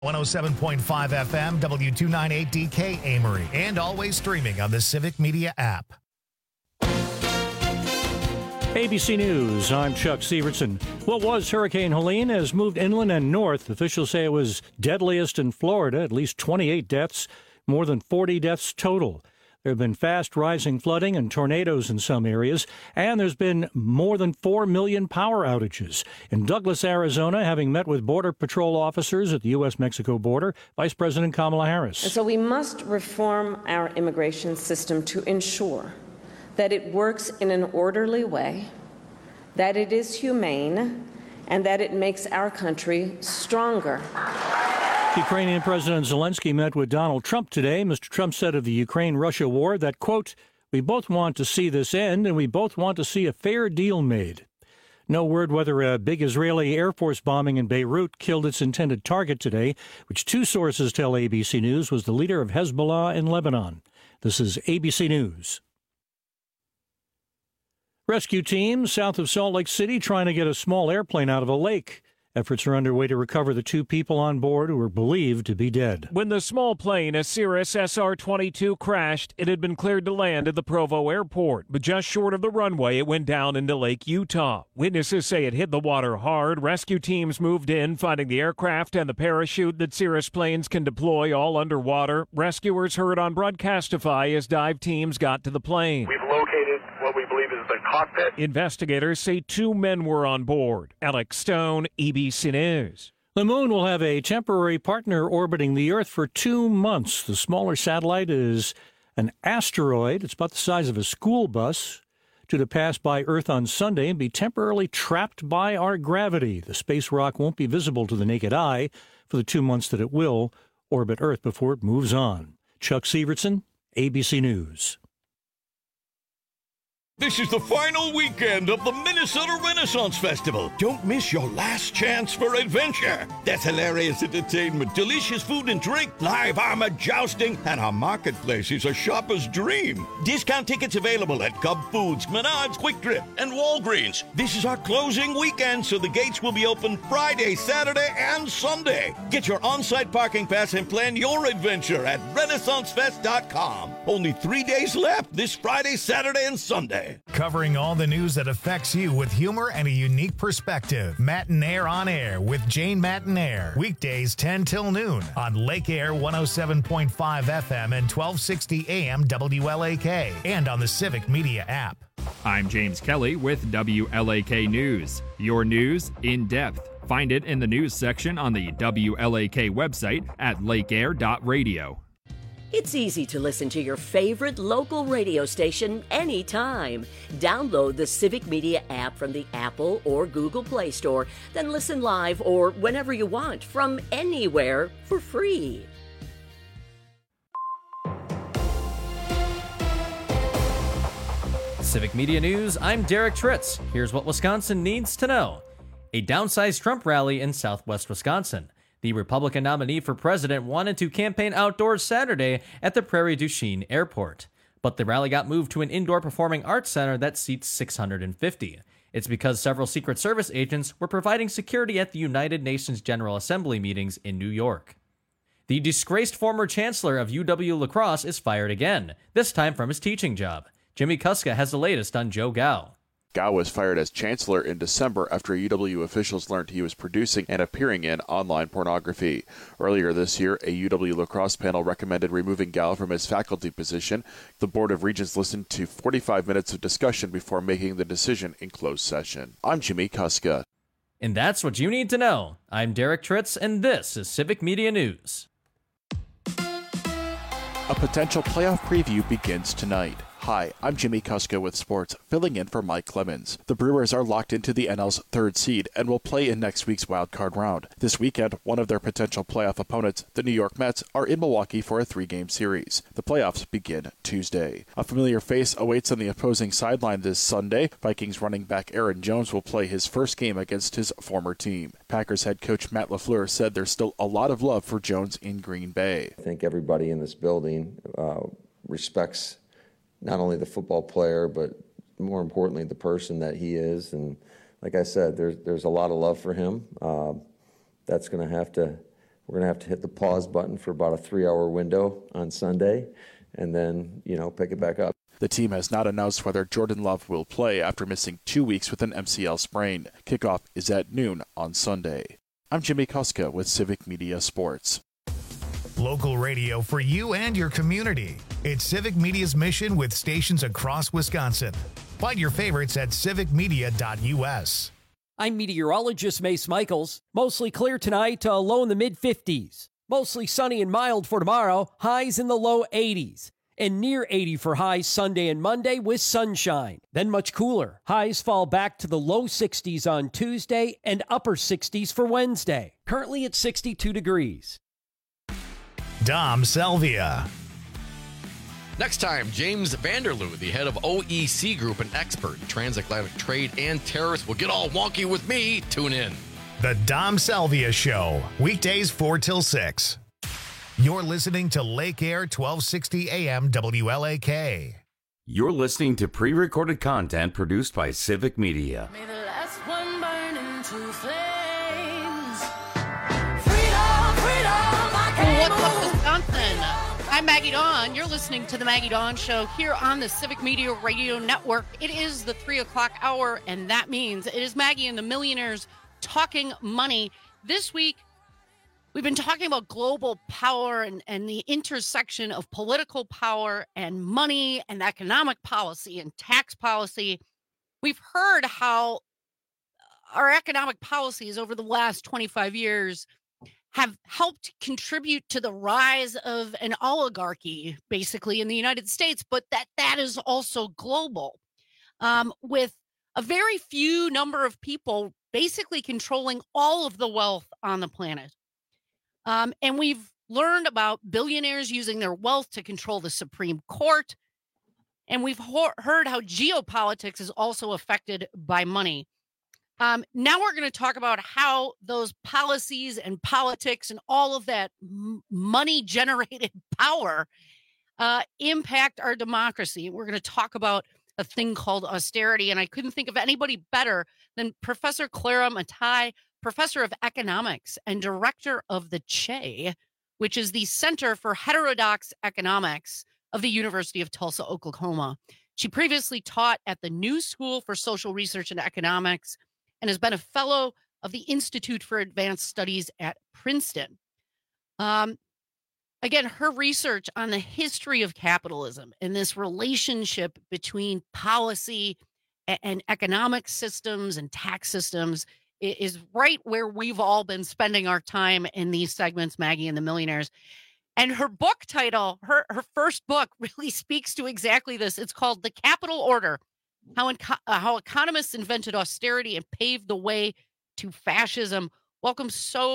107.5 FM, W298DK Amory, and always streaming on the Civic Media app. ABC News, I'm Chuck Severson. What was Hurricane Helene has moved inland and north. Officials say it was deadliest in Florida, at least 28 deaths, more than 40 deaths total. There have been fast rising flooding and tornadoes in some areas, and there's been more than 4 million power outages. In Douglas, Arizona, having met with Border Patrol officers at the U.S.-Mexico border, Vice President Kamala Harris. And so we must reform our immigration system to ensure that it works in an orderly way, that it is humane, and that it makes our country stronger. Ukrainian President Zelensky met with Donald Trump today. Mr. Trump said of the Ukraine-Russia war that, quote, "We both want to see this end, and we both want to see a fair deal made." No word whether a big Israeli Air Force bombing in Beirut killed its intended target today, which two sources tell ABC News was the leader of Hezbollah in Lebanon. This is ABC News. Rescue teams south of Salt Lake City trying to get a small airplane out of a lake. Efforts are underway to recover the two people on board who were believed to be dead. When the small plane, a Cirrus SR-22, crashed, it had been cleared to land at the Provo airport, but just short of the runway, it went down into Lake Utah. Witnesses say it hit the water hard. Rescue teams moved in, finding the aircraft and the parachute that Cirrus planes can deploy all underwater. Rescuers heard on Broadcastify as dive teams got to the plane. We've located what we believe is the cockpit. Investigators say two men were on board. Alex Stone, ABC News. The moon will have a temporary partner orbiting the Earth for 2 months. The smaller satellite is an asteroid. It's about the size of a school bus, due to pass by Earth on Sunday and be temporarily trapped by our gravity. The space rock won't be visible to the naked eye for the 2 months that it will orbit Earth before it moves on. Chuck Severson, ABC News. This is the final weekend of the Minnesota Renaissance Festival. Don't miss your last chance for adventure. There's hilarious entertainment, delicious food and drink, live armor jousting, and our marketplace is a shopper's dream. Discount tickets available at Cub Foods, Menards, Quick Trip, and Walgreens. This is our closing weekend, so the gates will be open Friday, Saturday, and Sunday. Get your on-site parking pass and plan your adventure at RenaissanceFest.com. Only 3 days left this Friday, Saturday, and Sunday. Covering all the news that affects you with humor and a unique perspective. Matinaire on Air with Jane Matinaire. Weekdays 10 till noon on Lake Air 107.5 FM and 1260 AM WLAK. And on the Civic Media app. I'm James Kelly with WLAK News. Your news in depth. Find it in the news section on the WLAK website at lakeair.radio. It's easy to listen to your favorite local radio station anytime. Download the Civic Media app from the Apple or Google Play Store, then listen live or whenever you want from anywhere for free. Civic Media News, I'm Derek Tritz. Here's what Wisconsin needs to know. A downsized Trump rally in southwest Wisconsin. The Republican nominee for president wanted to campaign outdoors Saturday at the Prairie du Chien Airport. But the rally got moved to an indoor performing arts center that seats 650. It's because several Secret Service agents were providing security at the United Nations General Assembly meetings in New York. The disgraced former chancellor of UW La Crosse is fired again, this time from his teaching job. Jimmy Kuska has the latest on Joe Gao. Gao was fired as chancellor in December after UW officials learned he was producing and appearing in online pornography. Earlier this year, a UW La Crosse panel recommended removing Gao from his faculty position. The Board of Regents listened to 45 minutes of discussion before making the decision in closed session. I'm Jimmy Kuska. And that's what you need to know. I'm Derek Tritz, and this is Civic Media News. A potential playoff preview begins tonight. Hi, I'm Jimmy Kuska with sports, filling in for Mike Clemens. The Brewers are locked into the NL's third seed and will play in next week's wildcard round. This weekend, one of their potential playoff opponents, the New York Mets, are in Milwaukee for a 3-game series. The playoffs begin Tuesday. A familiar face awaits on the opposing sideline this Sunday. Vikings running back Aaron Jones will play his first game against his former team. Packers head coach Matt LaFleur said there's still a lot of love for Jones in Green Bay. I think everybody in this building respects not only the football player, but more importantly, the person that he is. And like I said, there's a lot of love for him. We're we're going to have to hit the pause button for about a 3-hour window on Sunday and then, pick it back up. The team has not announced whether Jordan Love will play after missing 2 weeks with an MCL sprain. Kickoff is at noon on Sunday. I'm Jimmy Kuska with Civic Media Sports. Local radio for you and your community. It's Civic Media's mission with stations across Wisconsin. Find your favorites at civicmedia.us. I'm meteorologist Mace Michaels. Mostly clear tonight, low in the mid-50s. Mostly sunny and mild for tomorrow, highs in the low 80s. And near 80 for highs Sunday and Monday with sunshine. Then much cooler. Highs fall back to the low 60s on Tuesday and upper 60s for Wednesday. Currently at 62 degrees. Dom Salvia. Next time, James Vanderloo, the head of OEC Group and expert in transatlantic trade and tariffs, will get all wonky with me. Tune in. The Dom Salvia Show, weekdays 4 till 6. You're listening to Lake Air 1260 AM WLAK. You're listening to pre-recorded content produced by Civic Media. May the last one burn into flames. Freedom, freedom, I can't What's up, Wisconsin? I'm Maggie Dawn. You're listening to the Maggie Dawn Show here on the Civic Media Radio Network. It is the 3 o'clock hour, and that means it is Maggie and the Millionaires talking money. This week, we've been talking about global power and the intersection of political power and money and economic policy and tax policy. We've heard how our economic policies over the last 25 years have helped contribute to the rise of an oligarchy, basically, in the United States, but that is also global, with a very few number of people basically controlling all of the wealth on the planet. And we've learned about billionaires using their wealth to control the Supreme Court. And we've heard how geopolitics is also affected by money. Now we're going to talk about how those policies and politics and all of that money-generated power impact our democracy. We're going to talk about a thing called austerity. And I couldn't think of anybody better than Professor Clara Mattei, professor of economics and director of the CHE, which is the Center for Heterodox Economics of the University of Tulsa, Oklahoma. She previously taught at the New School for Social Research and Economics and has been a fellow of the Institute for Advanced Studies at Princeton. Again, her research on the history of capitalism and this relationship between policy and economic systems and tax systems is right where we've all been spending our time in these segments, Maggie and the Millionaires. And her book title, her first book, really speaks to exactly this. It's called The Capital Order, How Economists Invented Austerity and Paved the Way to Fascism. Welcome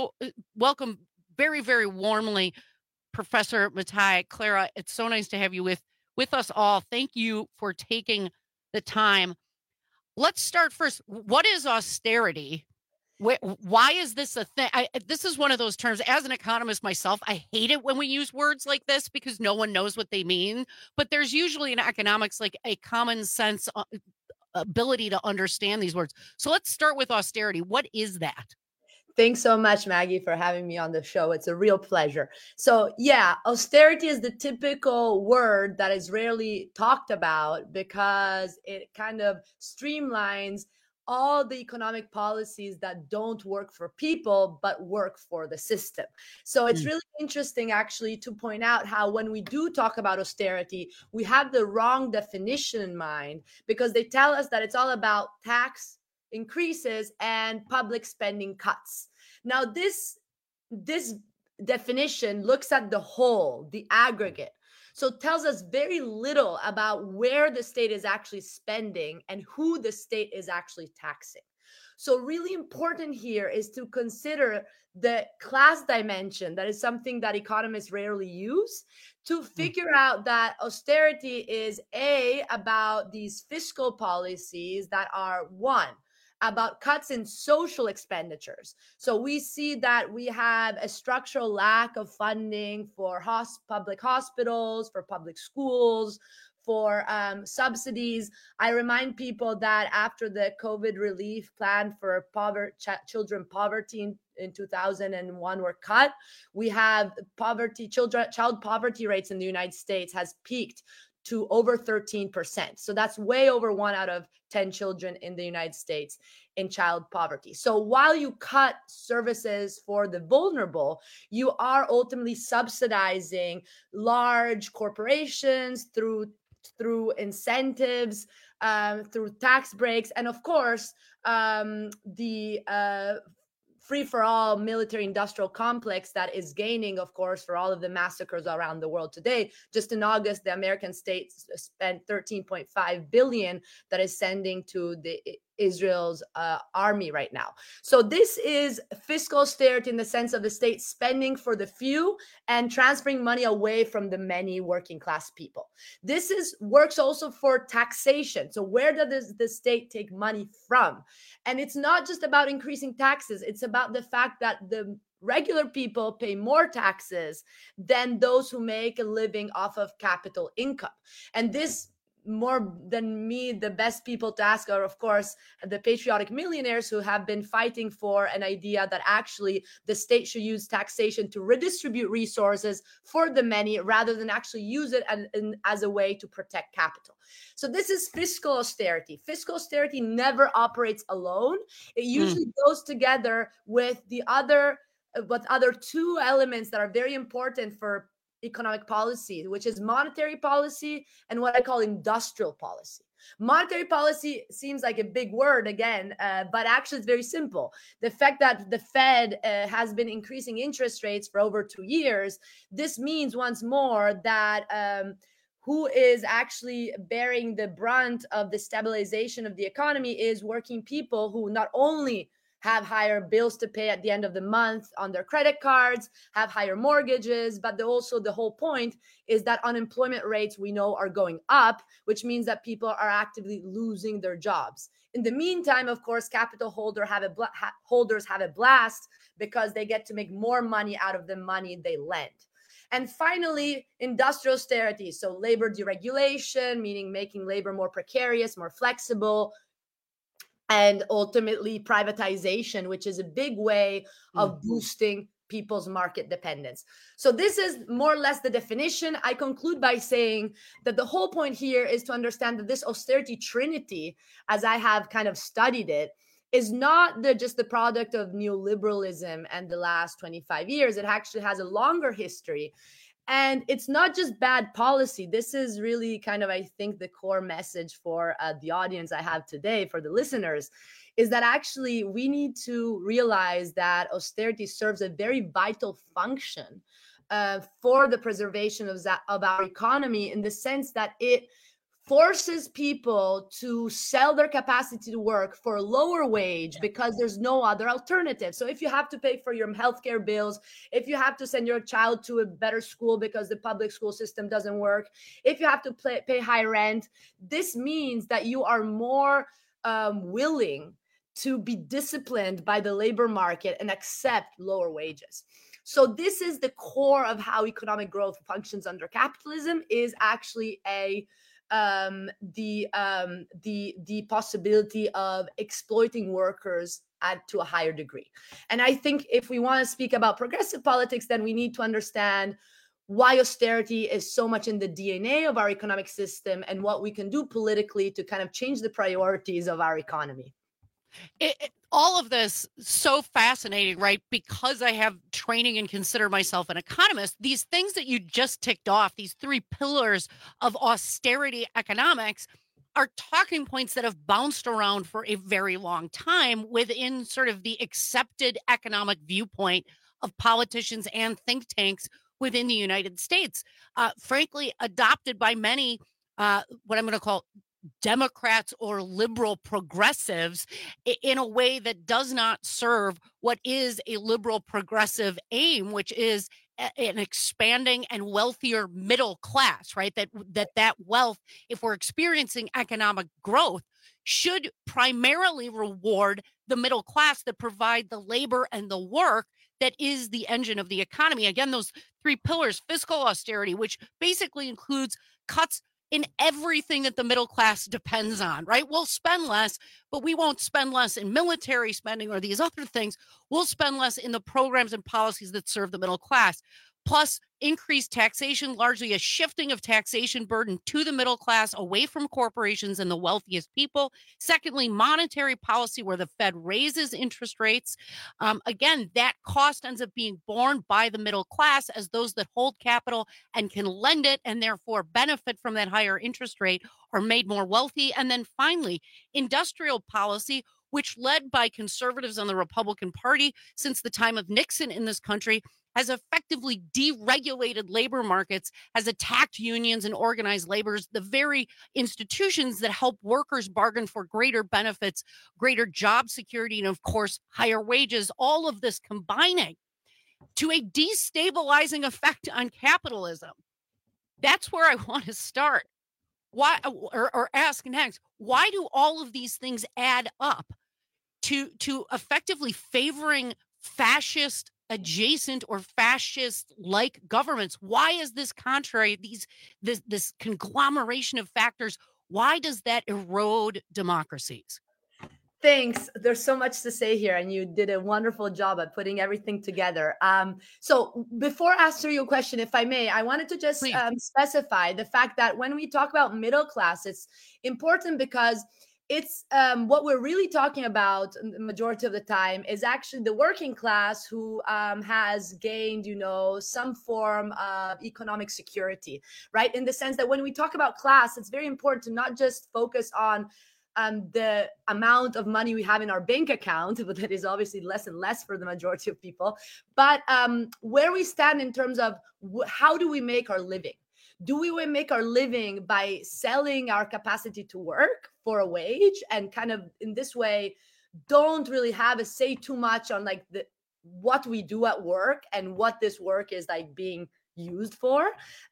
very, very warmly, Professor Mattei. Clara, it's so nice to have you with us all. Thank you for taking the time. Let's start first. What is austerity? Why is this a thing? This is one of those terms. As an economist myself, I hate it when we use words like this because no one knows what they mean. But there's usually in economics like a common sense ability to understand these words. So let's start with austerity. What is that? Thanks so much, Maggie, for having me on the show. It's a real pleasure. So yeah, austerity is the typical word that is rarely talked about because it kind of streamlines all the economic policies that don't work for people, but work for the system. So it's really interesting, actually, to point out how when we do talk about austerity, we have the wrong definition in mind because they tell us that it's all about tax increases and public spending cuts. Now, this definition looks at the whole, the aggregate. So it tells us very little about where the state is actually spending and who the state is actually taxing. So really important here is to consider the class dimension. That is something that economists rarely use to figure out that austerity is about these fiscal policies that are about cuts in social expenditures. So we see that we have a structural lack of funding for public hospitals, for public schools, for subsidies. I remind people that after the COVID relief plan for children poverty in 2001 were cut. We have child poverty rates in the United States has peaked to over 13%. So that's way over 1 out of 10 children in the United States in child poverty. So while you cut services for the vulnerable, you are ultimately subsidizing large corporations through incentives, through tax breaks, and of course, the free-for-all military-industrial complex that is gaining, of course, for all of the massacres around the world today. Just in August, the American states spent $13.5 billion that is sending to the Israel's army right now. So this is fiscal austerity in the sense of the state spending for the few and transferring money away from the many working class people. This works also for taxation. So where does the state take money from? And it's not just about increasing taxes. It's about the fact that the regular people pay more taxes than those who make a living off of capital income. And this, more than me, the best people to ask are, of course, the patriotic millionaires who have been fighting for an idea that actually the state should use taxation to redistribute resources for the many rather than actually use it as a way to protect capital. So this is fiscal austerity. Fiscal austerity never operates alone. It usually goes together with the other two elements that are very important for economic policy, which is monetary policy and what I call industrial policy. Monetary policy seems like a big word again, but actually it's very simple. The fact that the Fed has been increasing interest rates for over 2 years, this means once more that who is actually bearing the brunt of the stabilization of the economy is working people who not only have higher bills to pay at the end of the month on their credit cards, have higher mortgages, but also the whole point is that unemployment rates we know are going up, which means that people are actively losing their jobs. In the meantime, of course, capital holders have a blast because they get to make more money out of the money they lend. And finally, industrial austerity. So labor deregulation, meaning making labor more precarious, more flexible, and ultimately privatization, which is a big way of boosting people's market dependence. So this is more or less the definition. I conclude by saying that the whole point here is to understand that this austerity trinity, as I have kind of studied it, is not just the product of neoliberalism and the last 25 years. It actually has a longer history. And it's not just bad policy. This is really kind of, I think, the core message for the audience I have today, for the listeners, is that actually we need to realize that austerity serves a very vital function for the preservation of our economy, in the sense that it forces people to sell their capacity to work for a lower wage because there's no other alternative. So if you have to pay for your healthcare bills, if you have to send your child to a better school because the public school system doesn't work, if you have to pay high rent, this means that you are more willing to be disciplined by the labor market and accept lower wages. So this is the core of how economic growth functions under capitalism, is actually the possibility of exploiting workers to a higher degree. And I think if we want to speak about progressive politics, then we need to understand why austerity is so much in the DNA of our economic system and what we can do politically to kind of change the priorities of our economy. All of this so fascinating, right? Because I have training and consider myself an economist. These things that you just ticked off, these three pillars of austerity economics, are talking points that have bounced around for a very long time within sort of the accepted economic viewpoint of politicians and think tanks within the United States. Frankly, adopted by many, what I'm going to call Democrats or liberal progressives, in a way that does not serve what is a liberal progressive aim, which is an expanding and wealthier middle class, right? That wealth, if we're experiencing economic growth, should primarily reward the middle class that provide the labor and the work that is the engine of the economy. Again, those three pillars: fiscal austerity, which basically includes cuts in everything that the middle class depends on, right? We'll spend less, but we won't spend less in military spending or these other things. We'll spend less in the programs and policies that serve the middle class. Plus, increased taxation, largely a shifting of taxation burden to the middle class, away from corporations and the wealthiest people. Secondly, monetary policy where the Fed raises interest rates. Again, that cost ends up being borne by the middle class as those that hold capital and can lend it and therefore benefit from that higher interest rate are made more wealthy. And then finally, industrial policy, which led by conservatives on the Republican Party since the time of Nixon in this country, has effectively deregulated labor markets, has attacked unions and organized laborers, the very institutions that help workers bargain for greater benefits, greater job security, and of course, higher wages, all of this combining to a destabilizing effect on capitalism. That's where I want to start. Why, or ask next, why do all of these things add up to effectively favoring fascist adjacent or fascist like governments? Why is this contrary? This conglomeration of factors, why does that erode democracies? Thanks. There's so much to say here, and you did a wonderful job at putting everything together. So before I answer your question, if I may, I wanted to just specify the fact that when we talk about middle class, it's important because it's what we're really talking about the majority of the time is actually the working class who has gained, some form of economic security, right? In the sense that when we talk about class, it's very important to not just focus on the amount of money we have in our bank account, but that is obviously less and less for the majority of people, but where we stand in terms of how do we make our living? Do we make our living by selling our capacity to work for a wage and kind of in this way don't really have a say too much on like what we do at work and what this work is like being used for,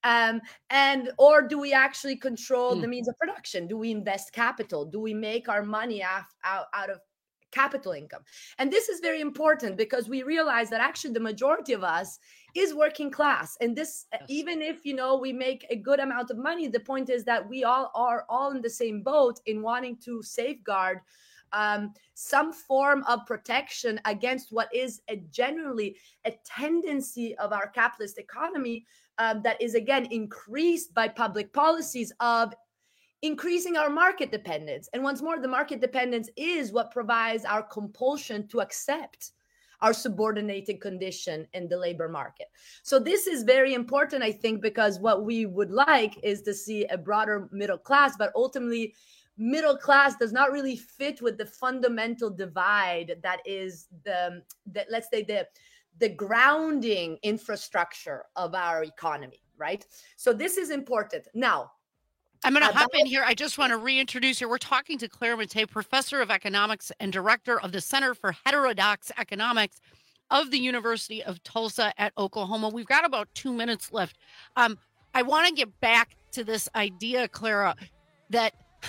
or do we actually control the means of production? Do we invest capital? Do we make our money out of capital income? And this is very important because we realize that actually the majority of us is working class, and this even if we make a good amount of money, the point is that we are all in the same boat in wanting to safeguard some form of protection against what is generally a tendency of our capitalist economy that is again increased by public policies of increasing our market dependence. And once more, the market dependence is what provides our compulsion to accept our subordinated condition in the labor market. So this is very important, I think, because what we would like is to see a broader middle class, but ultimately middle class does not really fit with the fundamental divide that is the grounding infrastructure of our economy, right? So this is important. Now, I'm going to hop in here. I just want to reintroduce you. We're talking to Claire Mattei, professor of economics and director of the Center for Heterodox Economics of the University of Tulsa at Oklahoma. We've got about 2 minutes left. I want to get back to this idea, Clara, that,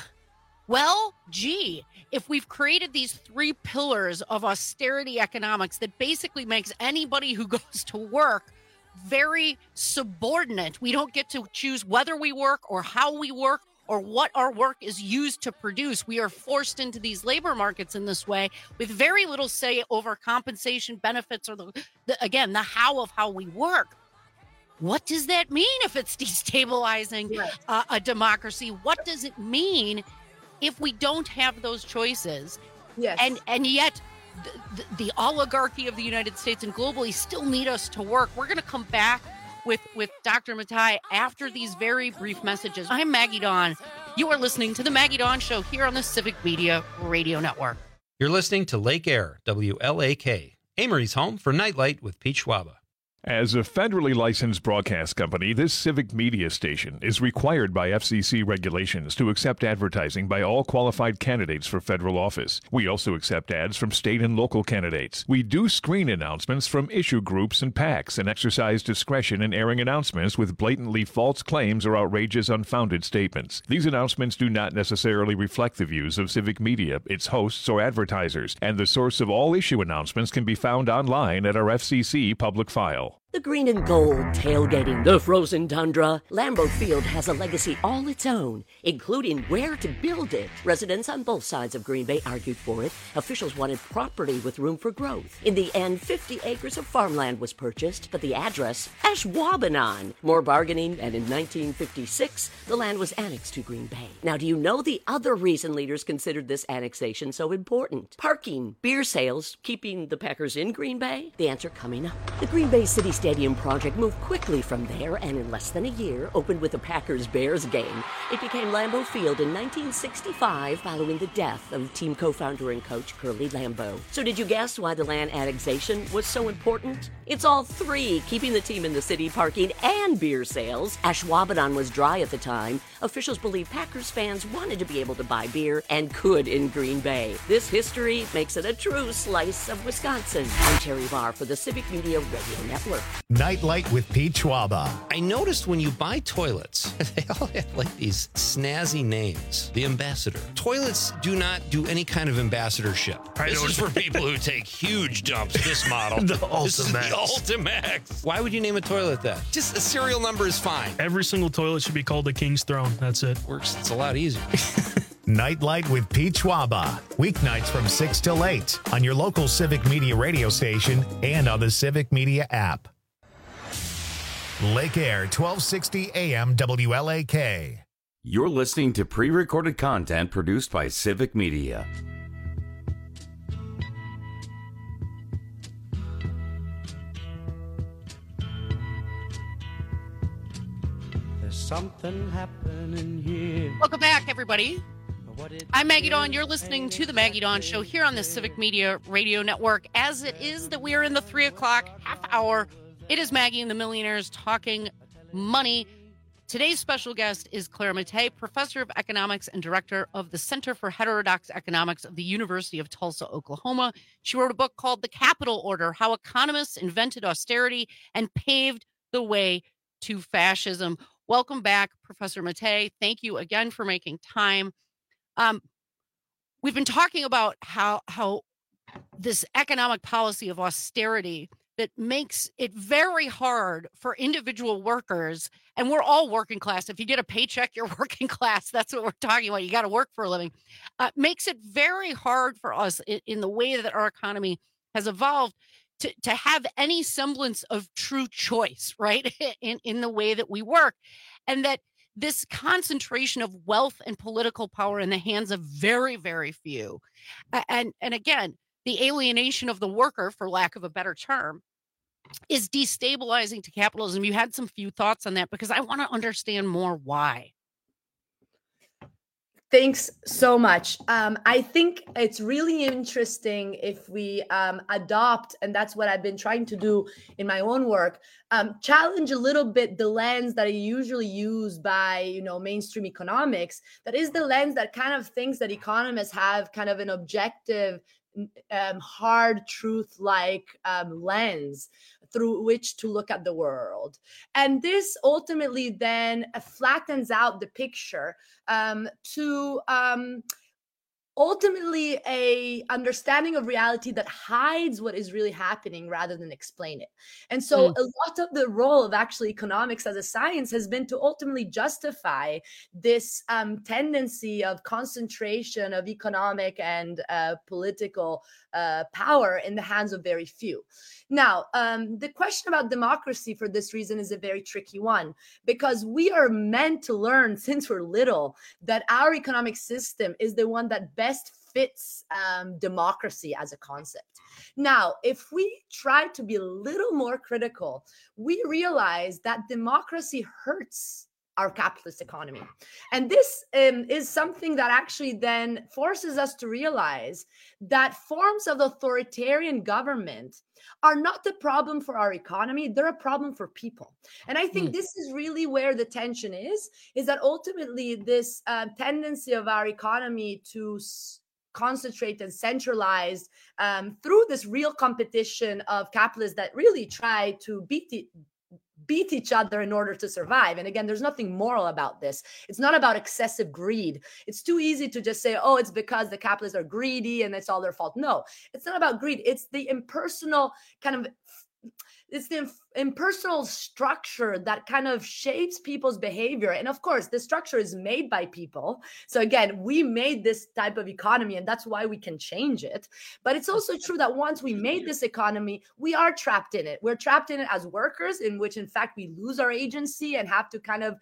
if we've created these 3 pillars of austerity economics that basically makes anybody who goes to work very subordinate. We don't get to choose whether we work or how we work or what our work is used to produce. We are forced into these labor markets in this way with very little say over compensation, benefits, or the how of how we work. What does that mean if it's destabilizing a democracy? What does it mean if we don't have those choices? Yes. And yet the oligarchy of the United States and globally still need us to work. We're going to come back with Dr. Mattei after these very brief messages. I'm Maggie Dawn. You are listening to The Maggie Dawn Show here on the Civic Media Radio Network. You're listening to Lake Air, WLAK, Amory's home for Nightlight with Pete Schwaba. As a federally licensed broadcast company, this civic media station is required by FCC regulations to accept advertising by all qualified candidates for federal office. We also accept ads from state and local candidates. We do screen announcements from issue groups and PACs and exercise discretion in airing announcements with blatantly false claims or outrageous unfounded statements. These announcements do not necessarily reflect the views of civic media, its hosts, or advertisers, and the source of all issue announcements can be found online at our FCC public file. The green and gold tailgating the frozen tundra. Lambeau Field has a legacy all its own, including where to build it. Residents on both sides of Green Bay argued for it. Officials wanted property with room for growth. In the end, 50 acres of farmland was purchased, but the address, Ashwaubenon. More bargaining, and in 1956, the land was annexed to Green Bay. Now, do you know the other reason leaders considered this annexation so important? Parking, beer sales, keeping the Packers in Green Bay? The answer coming up. The Green Bay City Stadium project moved quickly from there and in less than a year opened with a Packers-Bears game. It became Lambeau Field in 1965 following the death of team co-founder and coach Curly Lambeau. So did you guess why the land annexation was so important? It's all three, keeping the team in the city, parking, and beer sales. Ashwaubenon was dry at the time. Officials believe Packers fans wanted to be able to buy beer and could in Green Bay. This history makes it a true slice of Wisconsin. I'm Terry Barr for the Civic Media Radio Network. Nightlight with Pete Schwaba. I noticed when you buy toilets, they all have like these snazzy names. The Ambassador. Toilets do not do any kind of ambassadorship. This is for people who take huge dumps. This model. This is the Ultimax. Why would you name a toilet that? Just a serial number is fine. Every single toilet should be called the King's Throne. That's it. Works. It's a lot easier. Nightlight with Pete Schwaba. Weeknights from 6 till 8 on your local Civic Media radio station and on the Civic Media app. Lake Air, 1260 AM WLAK. You're listening to pre-recorded content produced by Civic Media. There's something happening here. Welcome back, everybody. I'm Maggie Dawn. You're listening to the Maggie Dawn Show here on the Civic Media Radio Network. As it is that we are in the 3 o'clock half hour, it is Maggie and the Millionaires talking money. Today's special guest is Claire Mattei, professor of economics and director of the Center for Heterodox Economics of the University of Tulsa, Oklahoma. She wrote a book called The Capital Order: How Economists Invented Austerity and Paved the Way to Fascism. Welcome back, Professor Mattei. Thank you again for making time. We've been talking about how this economic policy of austerity that makes it very hard for individual workers, and we're all working class. If you get a paycheck, you're working class. That's what we're talking about. You got to work for a living. Makes it very hard for us in the way that our economy has evolved to have any semblance of true choice, right? in the way that we work. And that this concentration of wealth and political power in the hands of very, very few. And again, the alienation of the worker, for lack of a better term, is destabilizing to capitalism. You had some few thoughts on that because I want to understand more why. Thanks so much. I think it's really interesting if we adopt, and that's what I've been trying to do in my own work, challenge a little bit the lens that I usually use by, mainstream economics. That is the lens that kind of thinks that economists have kind of an objective, hard truth-like lens through which to look at the world. And this ultimately then flattens out the picture to ultimately a understanding of reality that hides what is really happening rather than explain it. And so a lot of the role of actually economics as a science has been to ultimately justify this tendency of concentration of economic and political power in the hands of very few. Now, the question about democracy for this reason is a very tricky one, because we are meant to learn since we're little that our economic system is the one that best fits democracy as a concept. Now, if we try to be a little more critical, we realize that democracy hurts our capitalist economy. And this is something that actually then forces us to realize that forms of authoritarian government are not the problem for our economy, they're a problem for people. And I think this is really where the tension is that ultimately this tendency of our economy to concentrate and centralize through this real competition of capitalists that really try to beat each other in order to survive. And again, there's nothing moral about this. It's not about excessive greed. It's too easy to just say, oh, it's because the capitalists are greedy and it's all their fault. No, it's not about greed. It's the impersonal kind of it's the impersonal structure that kind of shapes people's behavior. And of course, the structure is made by people. So again, we made this type of economy, and that's why we can change it. But it's also true that once we made this economy, we are trapped in it. We're trapped in it as workers, in which, in fact, we lose our agency and have to kind of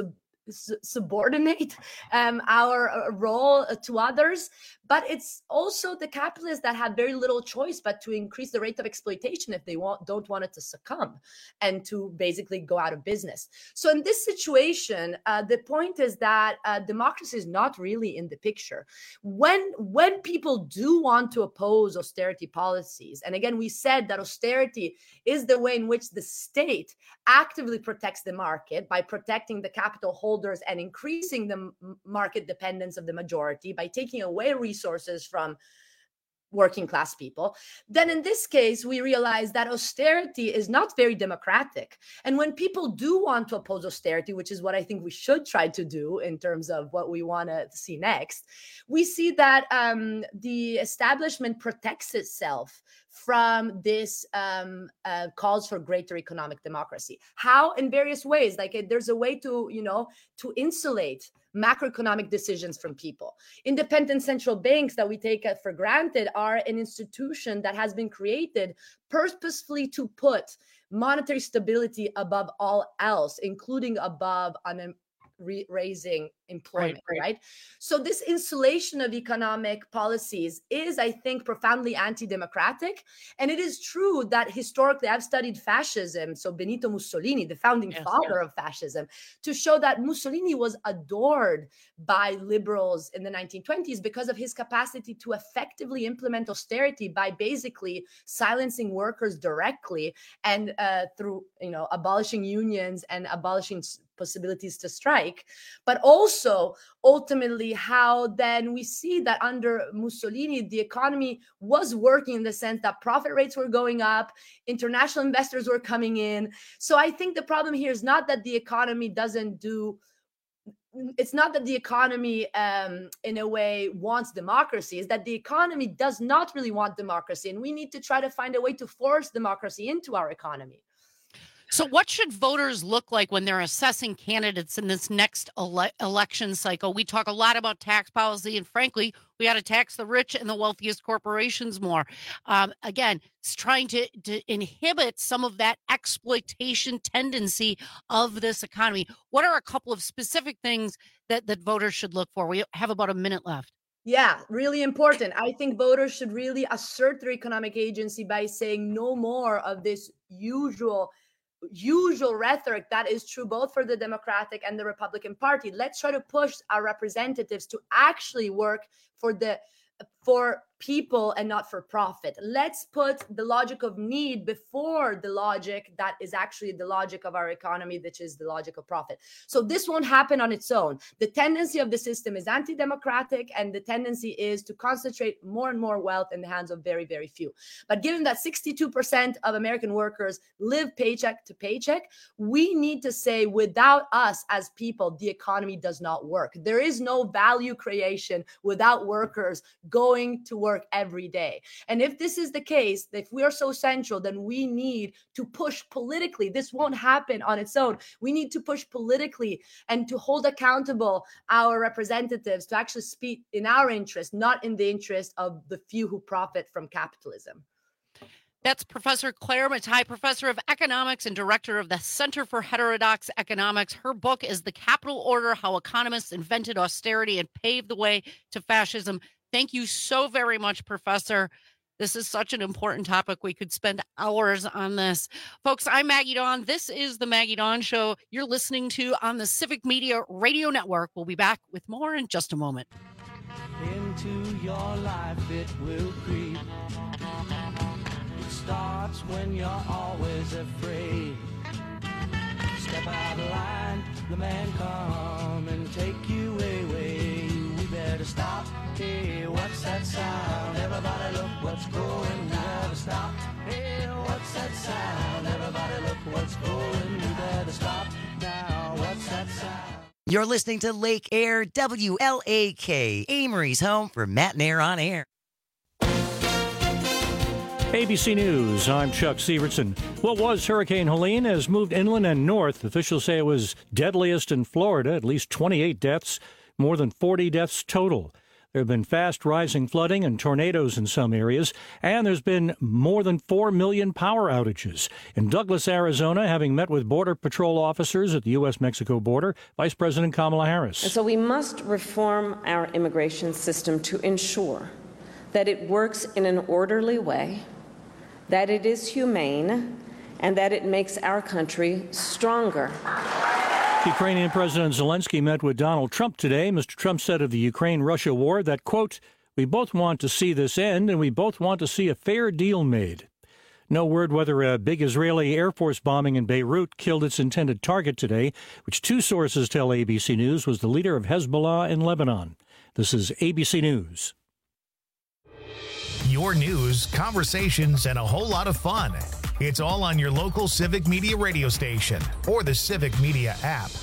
subordinate our role to others. But it's also the capitalists that have very little choice but to increase the rate of exploitation if they don't want it to succumb and to basically go out of business. So in this situation, the point is that democracy is not really in the picture. When people do want to oppose austerity policies, and again, we said that austerity is the way in which the state actively protects the market by protecting the capital holders and increasing the market dependence of the majority by taking away resources from working class people, then in this case, we realize that austerity is not very democratic. And when people do want to oppose austerity, which is what I think we should try to do in terms of what we want to see next, we see that the establishment protects itself from this calls for greater economic democracy. How? In various ways. Like there's a way to insulate macroeconomic decisions from people. Independent central banks that we take for granted are an institution that has been created purposefully to put monetary stability above all else, including above raising employment, right? So this insulation of economic policies is, I think, profoundly anti-democratic. And it is true that historically, I've studied fascism, so Benito Mussolini, the founding father of fascism, to show that Mussolini was adored by liberals in the 1920s because of his capacity to effectively implement austerity by basically silencing workers directly and through, abolishing unions and abolishing possibilities to strike, but also ultimately how then we see that under Mussolini, the economy was working in the sense that profit rates were going up, international investors were coming in. So I think the problem here is not that the economy in a way wants democracy, is that the economy does not really want democracy. And we need to try to find a way to force democracy into our economy. So what should voters look like when they're assessing candidates in this next election cycle? We talk a lot about tax policy, and frankly, we got to tax the rich and the wealthiest corporations more. Again, it's trying to inhibit some of that exploitation tendency of this economy. What are a couple of specific things that voters should look for? We have about a minute left. Yeah, really important. I think voters should really assert their economic agency by saying no more of this usual rhetoric that is true both for the Democratic and the Republican Party. Let's try to push our representatives to actually work for people and not for profit. Let's put the logic of need before the logic that is actually the logic of our economy, which is the logic of profit. So this won't happen on its own. The tendency of the system is anti-democratic, and the tendency is to concentrate more and more wealth in the hands of very, very few. But given that 62% of American workers live paycheck to paycheck, we need to say, without us as people, the economy does not work. There is no value creation without workers going to work every day. And if this is the case, if we are so central, then we need to push politically. This won't happen on its own. We need to push politically and to hold accountable our representatives to actually speak in our interest, not in the interest of the few who profit from capitalism. That's Professor Claire Mathai, professor of economics and director of the Center for Heterodox Economics. Her book is The Capital Order: How Economists Invented Austerity and Paved the Way to Fascism. Thank you so very much, Professor. This is such an important topic. We could spend hours on this. Folks, I'm Maggie Dawn. This is the Maggie Dawn Show you're listening to on the Civic Media Radio Network. We'll be back with more in just a moment. Into your life it will creep. It starts when you're always afraid. Step out of line, the man come and take you away. We better stop. Hey, what's that sound? Everybody look what's going. We better stop. Hey, what's that sound? Everybody look what's going. We better stop now. What's that sound? You're listening to Lake Air WLAK, Amory's home for Matt and Air on Air. ABC News, I'm Chuck Severson. What was Hurricane Helene has moved inland and north. Officials say it was deadliest in Florida, at least 28 deaths, more than 40 deaths total. There have been fast rising flooding and tornadoes in some areas, and there's been more than 4 million power outages. In Douglas, Arizona, having met with Border Patrol officers at the U.S.-Mexico border, Vice President Kamala Harris. And so we must reform our immigration system to ensure that it works in an orderly way, that it is humane, and that it makes our country stronger. Ukrainian President Zelensky met with Donald Trump today. Mr. Trump said of the Ukraine-Russia war that, quote, "We both want to see this end, and we both want to see a fair deal made." No word whether a big Israeli Air Force bombing in Beirut killed its intended target today, which two sources tell ABC News was the leader of Hezbollah in Lebanon. This is ABC News. Your news, conversations, and a whole lot of fun. It's all on your local Civic Media radio station or the Civic Media app.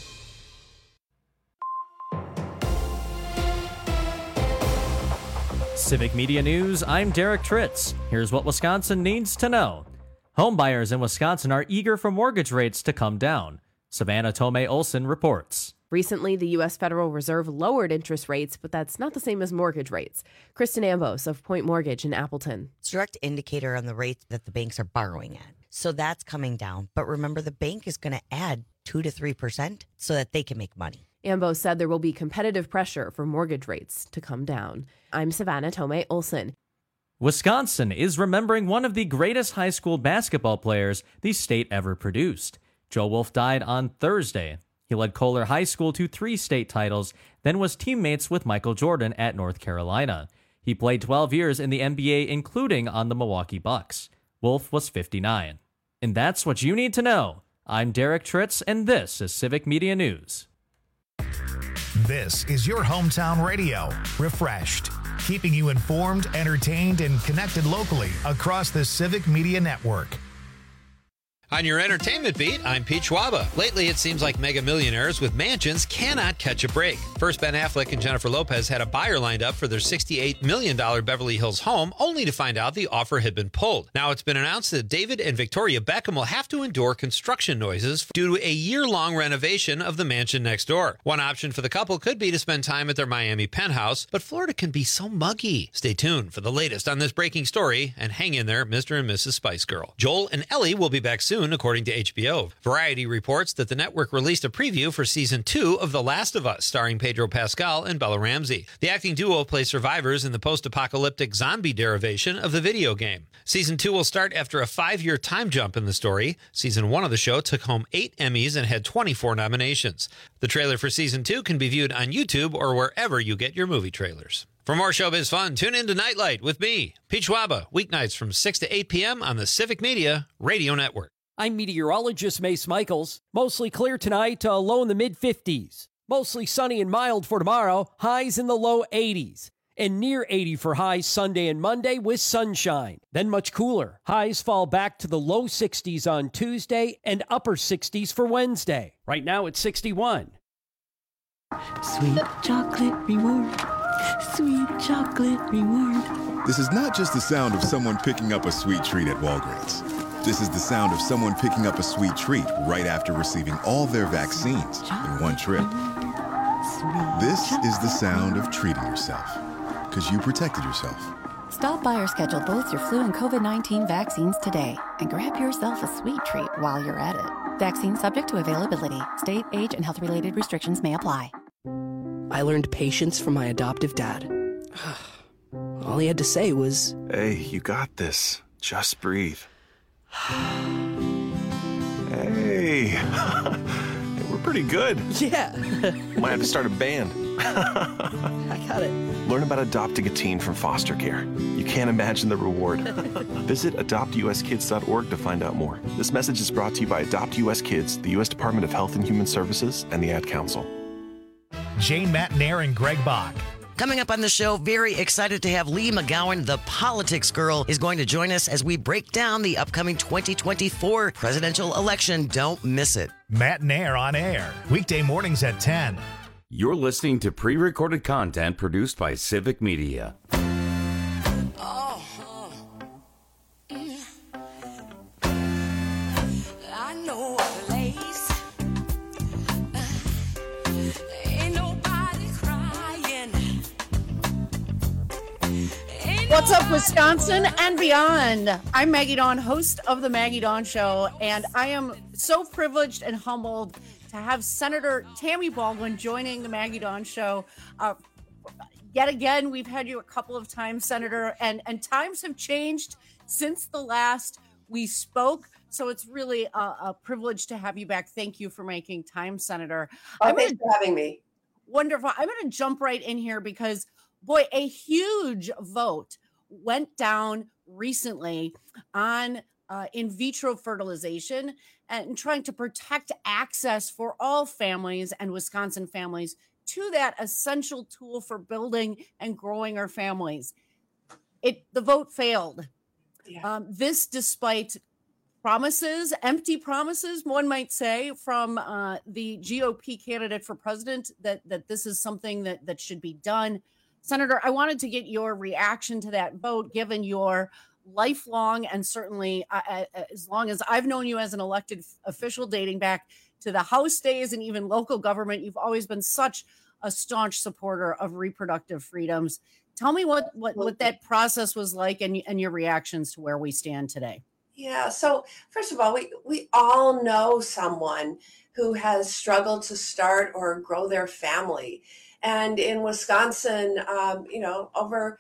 Civic Media News, I'm Derek Tritz. Here's what Wisconsin needs to know. Homebuyers in Wisconsin are eager for mortgage rates to come down. Savannah Tomei Olson reports. Recently, the U.S. Federal Reserve lowered interest rates, but that's not the same as mortgage rates. Kristen Ambos of Point Mortgage in Appleton. It's a direct indicator on the rates that the banks are borrowing at. So that's coming down. But remember, the bank is going to add 2 to 3% so that they can make money. Ambos said there will be competitive pressure for mortgage rates to come down. I'm Savannah Tomei Olson. Wisconsin is remembering one of the greatest high school basketball players the state ever produced. Joe Wolf died on Thursday. He led Kohler High School to 3 state titles, then was teammates with Michael Jordan at North Carolina. He played 12 years in the NBA, including on the Milwaukee Bucks. Wolf was 59. And that's what you need to know. I'm Derek Tritz, and this is Civic Media News. This is your hometown radio, refreshed, keeping you informed, entertained, and connected locally across the Civic Media Network. On your entertainment beat, I'm Pete Schwaba. Lately, it seems like mega millionaires with mansions cannot catch a break. First, Ben Affleck and Jennifer Lopez had a buyer lined up for their $68 million Beverly Hills home, only to find out the offer had been pulled. Now it's been announced that David and Victoria Beckham will have to endure construction noises due to a year-long renovation of the mansion next door. One option for the couple could be to spend time at their Miami penthouse, but Florida can be so muggy. Stay tuned for the latest on this breaking story, and hang in there, Mr. and Mrs. Spice Girl. Joel and Ellie will be back soon, according to HBO. Variety reports that the network released a preview for Season 2 of The Last of Us, starring Pedro Pascal and Bella Ramsey. The acting duo play survivors in the post-apocalyptic zombie derivation of the video game. Season 2 will start after a 5-year time jump in the story. Season 1 of the show took home 8 Emmys and had 24 nominations. The trailer for Season 2 can be viewed on YouTube or wherever you get your movie trailers. For more showbiz fun, tune in to Nightlight with me, Pete Schwaba, weeknights from 6 to 8 p.m. on the Civic Media Radio Network. I'm meteorologist Mace Michaels. Mostly clear tonight, low in the mid-50s. Mostly sunny and mild for tomorrow, highs in the low 80s. And near 80 for highs Sunday and Monday with sunshine. Then much cooler. Highs fall back to the low 60s on Tuesday and upper 60s for Wednesday. Right now it's 61. Sweet chocolate reward. Sweet chocolate reward. This is not just the sound of someone picking up a sweet treat at Walgreens. This is the sound of someone picking up a sweet treat right after receiving all their vaccines in one trip. This is the sound of treating yourself, because you protected yourself. Stop by or schedule both your flu and COVID-19 vaccines today and grab yourself a sweet treat while you're at it. Vaccine subject to availability. State, age, and health-related restrictions may apply. I learned patience from my adoptive dad. All he had to say was, "Hey, you got this. Just breathe." Hey, we're pretty good. Yeah. Might have to start a band. I got it. Learn about adopting a teen from foster care. You can't imagine the reward. Visit adoptuskids.org to find out more. This message is brought to you by Adopt US Kids, the U.S. Department of Health and Human Services, and the Ad Council. Jane Matnair and Greg Bach. Coming up on the show, very excited to have Lee McGowan, the politics girl, is going to join us as we break down the upcoming 2024 presidential election. Don't miss it. Matnair on air, weekday mornings at 10. You're listening to pre-recorded content produced by Civic Media. What's up, Wisconsin and beyond? I'm Maggie Dawn, host of The Maggie Dawn Show, and I am so privileged and humbled to have Senator Tammy Baldwin joining The Maggie Dawn Show. Yet again, we've had you a couple of times, Senator, and times have changed since the last we spoke, so it's really a privilege to have you back. Thank you for making time, Senator. Thanks for having me. Wonderful. I'm going to jump right in here because, boy, a huge vote went down recently on in vitro fertilization and trying to protect access for all families and Wisconsin families to that essential tool for building and growing our families. The vote failed. Yeah. This despite promises, empty promises, one might say, from the GOP candidate for president that this is something that should be done. Senator, I wanted to get your reaction to that vote, given your lifelong and certainly as long as I've known you as an elected official, dating back to the House days and even local government, you've always been such a staunch supporter of reproductive freedoms. Tell me what that process was like and your reactions to where we stand today. Yeah. So first of all, we all know someone who has struggled to start or grow their family. And in Wisconsin, over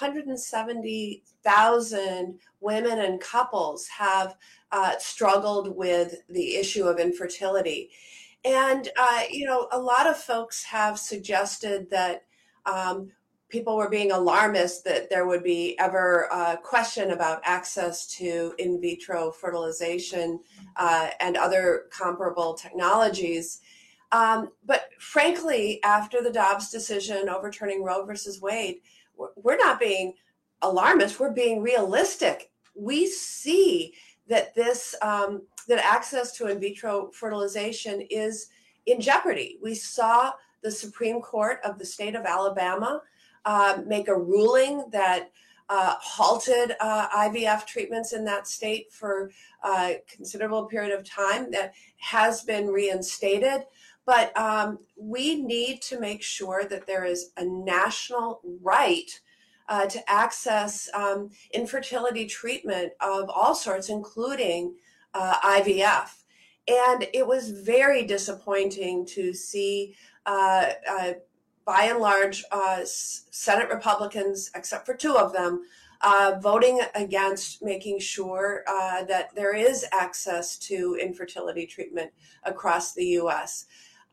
170,000 women and couples have struggled with the issue of infertility. And, a lot of folks have suggested that people were being alarmist that there would be ever a question about access to in vitro fertilization and other comparable technologies. But frankly, after the Dobbs decision overturning Roe versus Wade, we're not being alarmist, we're being realistic. We see that that access to in vitro fertilization is in jeopardy. We saw the Supreme Court of the state of Alabama make a ruling that halted IVF treatments in that state for a considerable period of time. That has been reinstated. But we need to make sure that there is a national right to access infertility treatment of all sorts, including IVF. And it was very disappointing to see by and large, Senate Republicans, except for two of them, voting against making sure that there is access to infertility treatment across the U.S.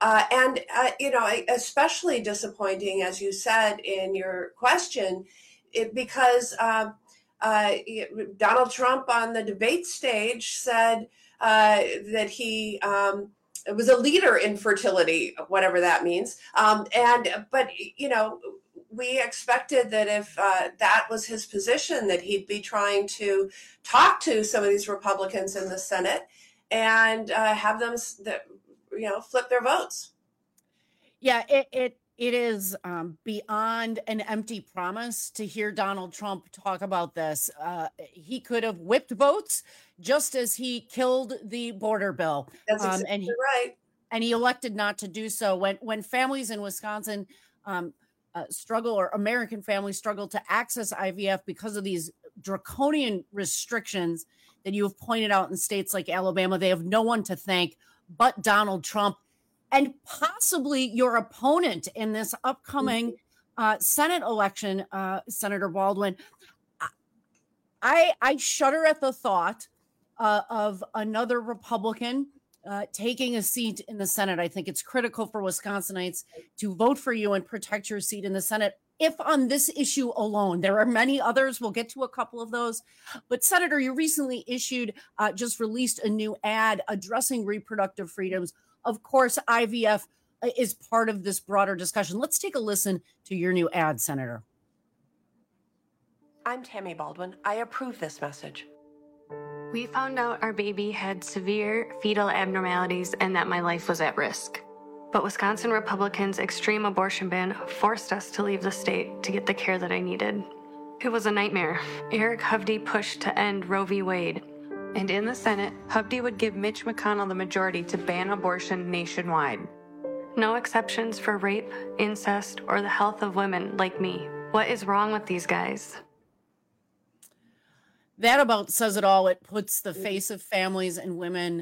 Especially disappointing, as you said in your question, because Donald Trump on the debate stage said that he was a leader in fertility, whatever that means. But we expected that if that was his position, that he'd be trying to talk to some of these Republicans in the Senate and have them, flip their votes. Yeah, it is beyond an empty promise to hear Donald Trump talk about this. He could have whipped votes just as he killed the border bill. That's exactly right. And he elected not to do so. When families in Wisconsin struggle, or American families struggle to access IVF because of these draconian restrictions that you have pointed out in states like Alabama, they have no one to thank but Donald Trump and possibly your opponent in this upcoming Senate election, Senator Baldwin. I shudder at the thought of another Republican taking a seat in the Senate. I think it's critical for Wisconsinites to vote for you and protect your seat in the Senate. If on this issue alone, there are many others, we'll get to a couple of those. But Senator, you recently just released a new ad addressing reproductive freedoms. Of course, IVF is part of this broader discussion. Let's take a listen to your new ad, Senator. I'm Tammy Baldwin. I approve this message. We found out our baby had severe fetal abnormalities and that my life was at risk. But Wisconsin Republicans' extreme abortion ban forced us to leave the state to get the care that I needed. It was a nightmare. Eric Hovde pushed to end Roe v. Wade. And in the Senate, Hovde would give Mitch McConnell the majority to ban abortion nationwide. No exceptions for rape, incest, or the health of women like me. What is wrong with these guys? That about says it all. It puts the face of families and women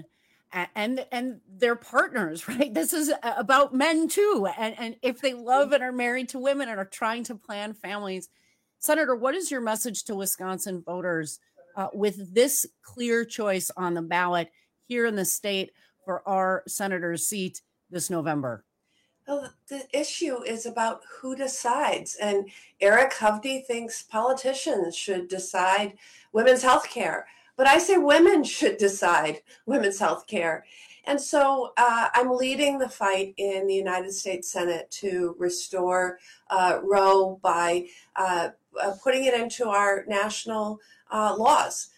and their partners, right? This is about men too. And if they love and are married to women and are trying to plan families. Senator, what is your message to Wisconsin voters with this clear choice on the ballot here in the state for our senator's seat this November? Well, the issue is about who decides. And Eric Hovde thinks politicians should decide women's health care. But I say women should decide women's health care. And so I'm leading the fight in the United States Senate to restore Roe by putting it into our national laws.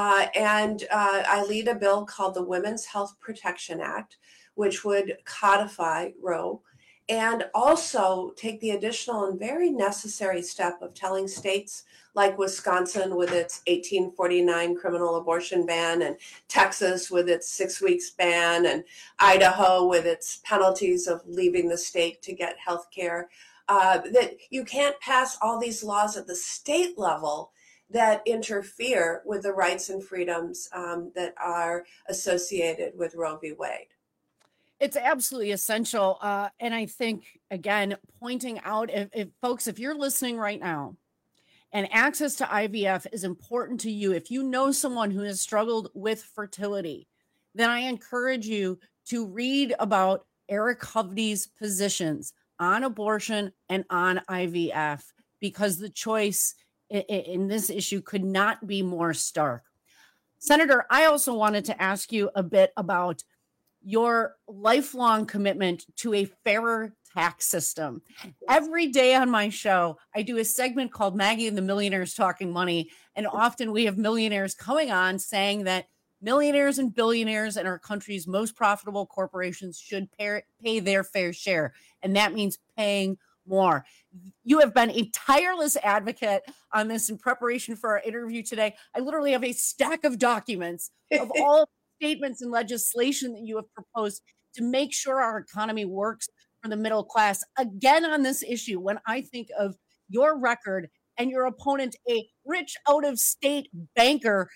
And I lead a bill called the Women's Health Protection Act, which would codify Roe and also take the additional and very necessary step of telling states like Wisconsin with its 1849 criminal abortion ban, and Texas with its 6 weeks ban, and Idaho with its penalties of leaving the state to get health care, that you can't pass all these laws at the state level that interfere with the rights and freedoms that are associated with Roe v. Wade. It's absolutely essential. And I think, again, pointing out, if folks, if you're listening right now and access to IVF is important to you, if you know someone who has struggled with fertility, then I encourage you to read about Eric Hovde's positions on abortion and on IVF, because the choice in this issue could not be more stark. Senator, I also wanted to ask you a bit about your lifelong commitment to a fairer tax system. Every day on my show, I do a segment called Maggie and the Millionaires Talking Money. And often we have millionaires coming on saying that millionaires and billionaires in our country's most profitable corporations should pay their fair share. And that means paying more. You have been a tireless advocate on this in preparation for our interview today. I literally have a stack of documents of all statements and legislation that you have proposed to make sure our economy works for the middle class. Again, on this issue, when I think of your record and your opponent, a rich out-of-state banker,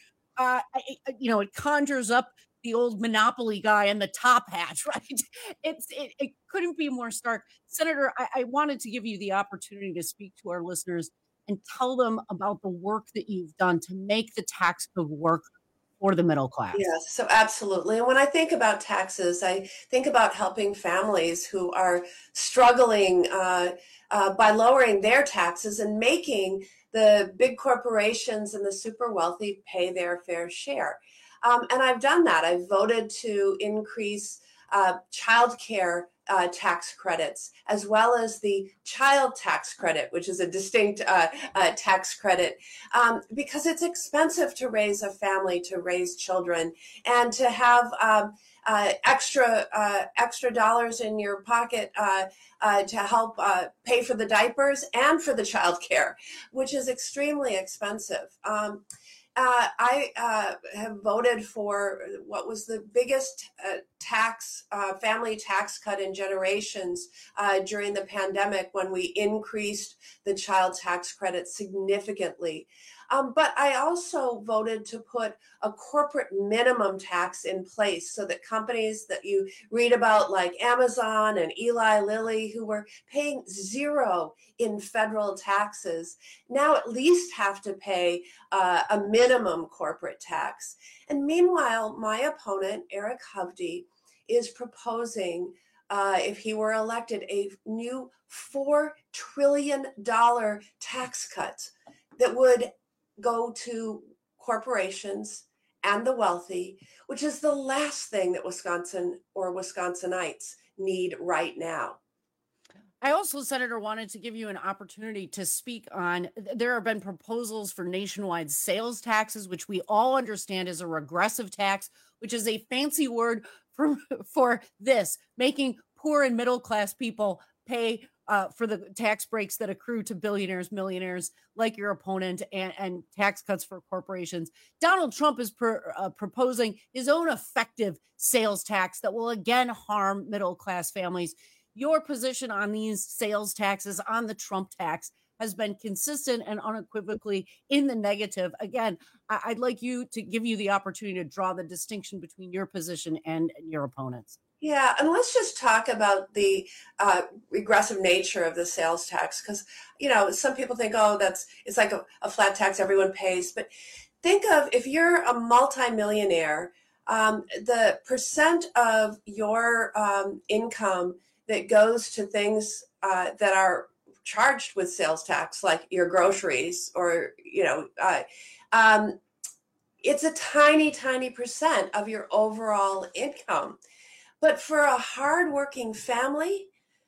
it conjures up the old Monopoly guy in the top hat, right? It couldn't be more stark. Senator, I wanted to give you the opportunity to speak to our listeners and tell them about the work that you've done to make the tax code work for the middle class. Yes, so absolutely. And when I think about taxes, I think about helping families who are struggling by lowering their taxes and making the big corporations and the super wealthy pay their fair share. And I've done that. I've voted to increase child care tax credits, as well as the child tax credit, which is a distinct tax credit, because it's expensive to raise a family, to raise children, and to have extra dollars in your pocket to help pay for the diapers and for the child care, which is extremely expensive. I have voted for what was the biggest family tax cut in generations during the pandemic, when we increased the child tax credit significantly. But I also voted to put a corporate minimum tax in place so that companies that you read about, like Amazon and Eli Lilly, who were paying zero in federal taxes, now at least have to pay a minimum corporate tax. And meanwhile, my opponent, Eric Hovde, is proposing, if he were elected, a new $4 trillion tax cut that would go to corporations and the wealthy, which is the last thing that Wisconsin or Wisconsinites need right now. I also, Senator, wanted to give you an opportunity to speak on, there have been proposals for nationwide sales taxes, which we all understand is a regressive tax, which is a fancy word for this, making poor and middle class people pay for the tax breaks that accrue to billionaires, millionaires like your opponent, and tax cuts for corporations. Donald Trump is proposing his own effective sales tax that will again harm middle class families. Your position on these sales taxes, on the Trump tax, has been consistent and unequivocally in the negative. Again, I'd like you to give you the opportunity to draw the distinction between your position and your opponents. Yeah, and let's just talk about the regressive nature of the sales tax, because, some people think, it's like a flat tax everyone pays. But think of, if you're a multimillionaire, the percent of your income that goes to things that are charged with sales tax, like your groceries, or, it's a tiny, tiny percent of your overall income. But for a hardworking family,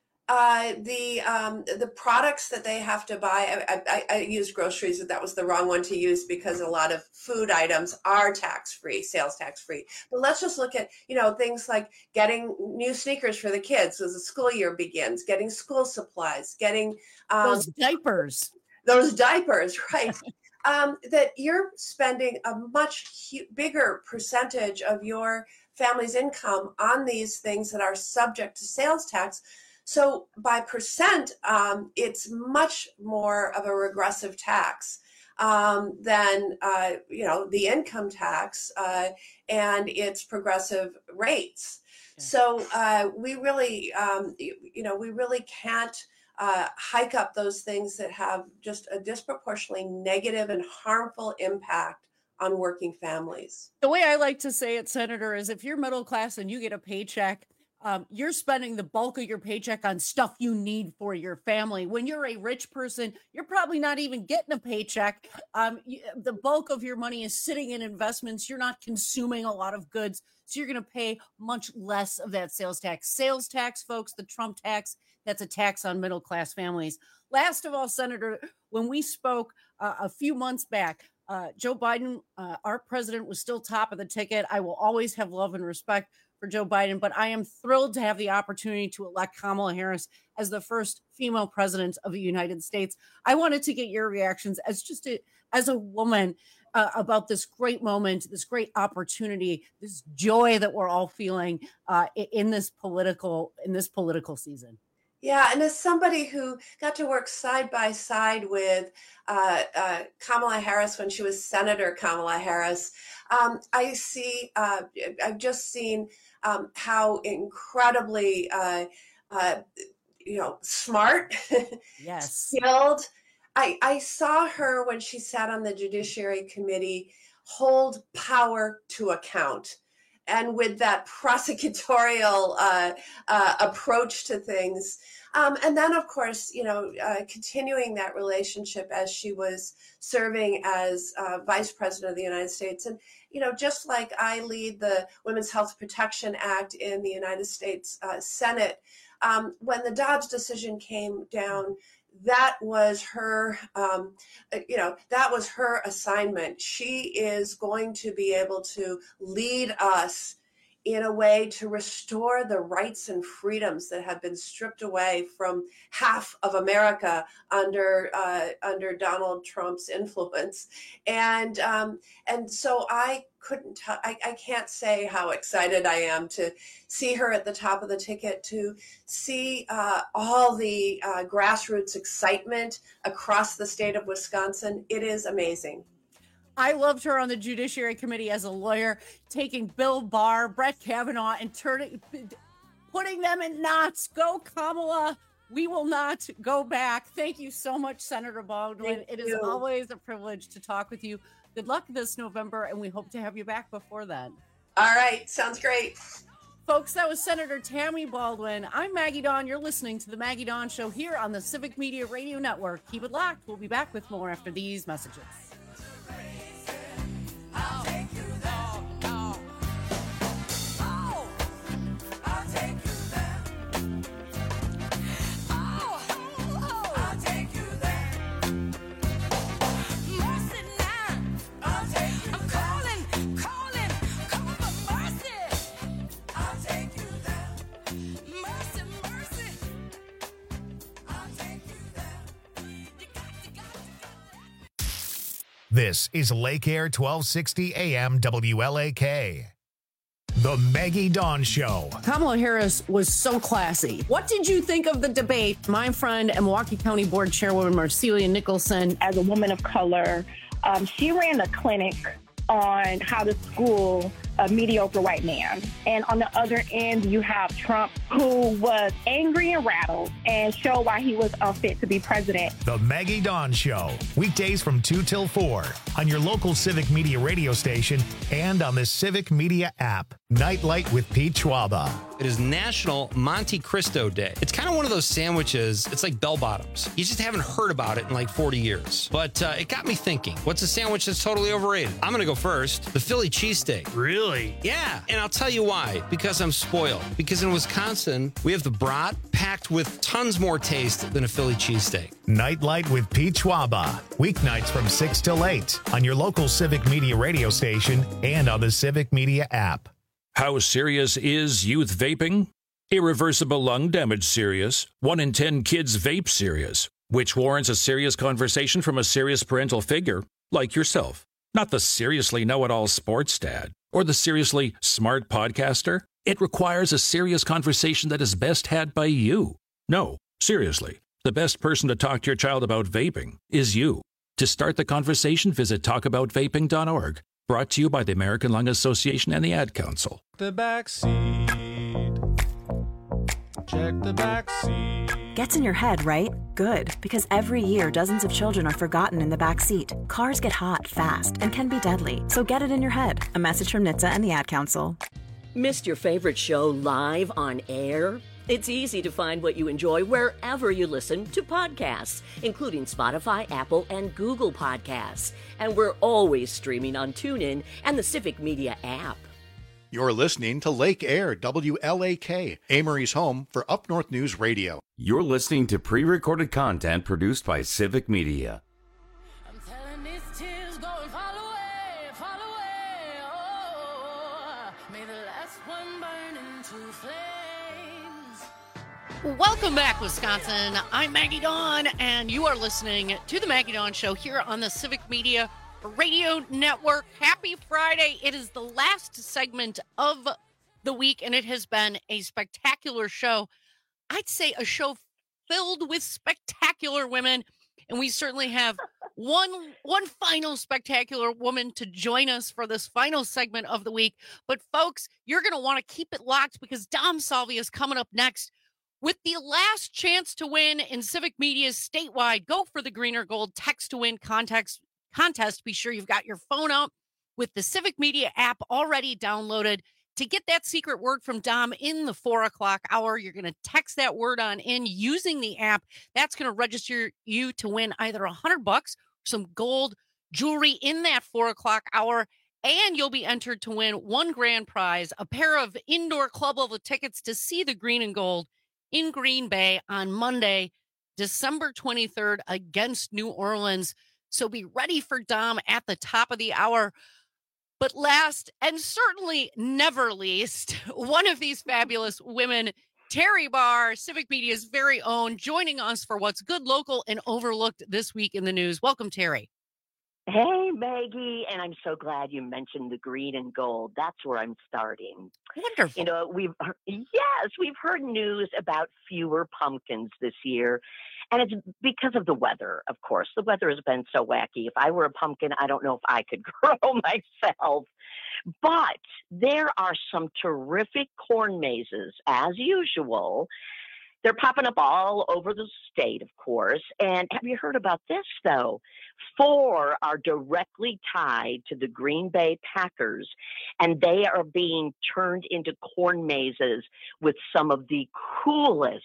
the products that they have to buy, I used groceries, but that was the wrong one to use, because a lot of food items are tax-free, sales tax-free. But let's just look at, things like getting new sneakers for the kids as the school year begins, getting school supplies, getting those diapers, right? That you're spending a much bigger percentage of your family's income on these things that are subject to sales tax. So by percent, it's much more of a regressive tax than the income tax and its progressive rates. Okay. So we really can't hike up those things that have just a disproportionately negative and harmful impact on working families. The way I like to say it, Senator, is if you're middle class and you get a paycheck, you're spending the bulk of your paycheck on stuff you need for your family. When you're a rich person, you're probably not even getting a paycheck. The bulk of your money is sitting in investments. You're not consuming a lot of goods, so you're going to pay much less of that sales tax. Sales tax, folks, the Trump tax, that's a tax on middle class families. Last of all, Senator, when we spoke a few months back, Joe Biden, our president, was still top of the ticket. I will always have love and respect for Joe Biden, but I am thrilled to have the opportunity to elect Kamala Harris as the first female president of the United States. I wanted to get your reactions as a woman about this great moment, this great opportunity, this joy that we're all feeling in this political season. Yeah, and as somebody who got to work side by side with Kamala Harris when she was Senator Kamala Harris, I've just seen how incredibly smart, yes, skilled. I saw her when she sat on the Judiciary Committee hold power to account. And with that prosecutorial approach to things. And then, of course, continuing that relationship as she was serving as Vice President of the United States. And, just like I lead the Women's Health Protection Act in the United States Senate, when the Dobbs decision came down, that was her, that was her assignment. She is going to be able to lead us in a way to restore the rights and freedoms that have been stripped away from half of America under Donald Trump's influence. And so I can't say how excited I am to see her at the top of the ticket, to see all the grassroots excitement across the state of Wisconsin. It is amazing. I loved her on the Judiciary Committee as a lawyer, taking Bill Barr, Brett Kavanaugh, and putting them in knots. Go, Kamala. We will not go back. Thank you so much, Senator Baldwin. It is always a privilege to talk with you. Good luck this November, and we hope to have you back before then. All right. Sounds great. Folks, that was Senator Tammy Baldwin. I'm Maggie Dawn. You're listening to The Maggie Dawn Show here on the Civic Media Radio Network. Keep it locked. We'll be back with more after these messages. This is Lake Air 1260 AM WLAK. The Maggie Dawn Show. Kamala Harris was so classy. What did you think of the debate? My friend and Milwaukee County Board Chairwoman Marcelia Nicholson. As a woman of color, she ran a clinic on how to school a mediocre white man. And on the other end, you have Trump, who was angry and rattled and showed why he was unfit to be president. The Maggie Dawn Show. Weekdays from 2 till 4 on your local Civic Media radio station and on the Civic Media app. Nightlight with Pete Schwaba. It is National Monte Cristo Day. It's kind of one of those sandwiches. It's like bell bottoms. You just haven't heard about it in like 40 years. But it got me thinking, what's a sandwich that's totally overrated? I'm going to go first. The Philly cheesesteak. Really? Yeah. And I'll tell you why. Because I'm spoiled. Because in Wisconsin, we have the brat packed with tons more taste than a Philly cheesesteak. Nightlight with Pete Schwaba. Weeknights from 6 till 8 on your local Civic Media radio station and on the Civic Media app. How serious is youth vaping? Irreversible lung damage serious. 1 in 10 kids vape serious, which warrants a serious conversation from a serious parental figure like yourself. Not the seriously know-it-all sports dad or the seriously smart podcaster. It requires a serious conversation that is best had by you. No, seriously, the best person to talk to your child about vaping is you. To start the conversation, visit talkaboutvaping.org. Brought to you by the American Lung Association and the Ad Council. The back seat. Check the back seat. Gets in your head, right? Good, because every year dozens of children are forgotten in the back seat. Cars get hot fast and can be deadly, so get it in your head. A message from NHTSA and the Ad Council. Missed your favorite show live on air? It's easy to find what you enjoy wherever you listen to podcasts, including Spotify, Apple, and Google Podcasts. And we're always streaming on TuneIn and the Civic Media app. You're listening to Lake Air, WLAK, Amory's home for Up North News Radio. You're listening to pre-recorded content produced by Civic Media. Welcome back, Wisconsin. I'm Maggie Dawn, and you are listening to the Maggie Dawn Show here on the Civic Media Radio Network. Happy Friday. It is the last segment of the week, and it has been a spectacular show. I'd say a show filled with spectacular women, and we certainly have one final spectacular woman to join us for this final segment of the week. But, folks, you're going to want to keep it locked because Dom Salvi is coming up next with the last chance to win in Civic Media's statewide Go for the Green or Gold text to win contest. Be sure you've got your phone out with the Civic Media app already downloaded. To get that secret word from Dom in the 4 o'clock hour, you're going to text that word on in using the app. That's going to register you to win either $100 or some gold jewelry in that 4 o'clock hour. And you'll be entered to win one grand prize, a pair of indoor club level tickets to see the Green and Gold in Green Bay on Monday, December 23rd against New Orleans. So be ready for Dom at the top of the hour. But last and certainly never least, one of these fabulous women, Terry Barr, Civic Media's very own, joining us for what's good, local, and overlooked this week in the news. Welcome, Terry. Hey, Maggie, and I'm so glad you mentioned the green and gold. That's where I'm starting. Wonderful. You know, we've heard news about fewer pumpkins this year, and it's because of the weather, of course. The weather has been so wacky. If I were a pumpkin, I don't know if I could grow myself. But there are some terrific corn mazes, as usual. They're popping up all over the state, of course. And have you heard about this, though? 4 are directly tied to the Green Bay Packers, and they are being turned into corn mazes with some of the coolest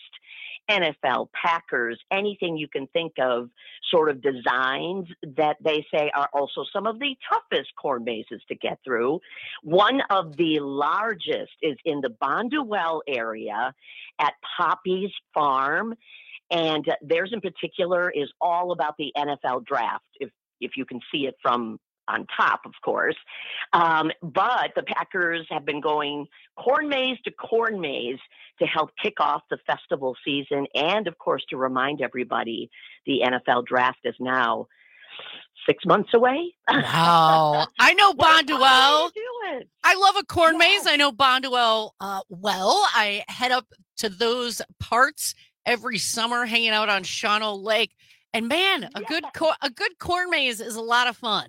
NFL Packers, anything you can think of, sort of designs that they say are also some of the toughest corn mazes to get through. One of the largest is in the Bonduelle area at Poppy's Farm. And theirs in particular is all about the NFL draft, if you can see it from on top, of course. But the Packers have been going corn maze to corn maze to help kick off the festival season. And, of course, to remind everybody the NFL draft is now 6 months away. Wow. I know Bonduelle. Doing? I love a corn maze. I know Bonduelle well. I head up to those parts every summer hanging out on Shawano Lake. And man, a good corn maze is a lot of fun.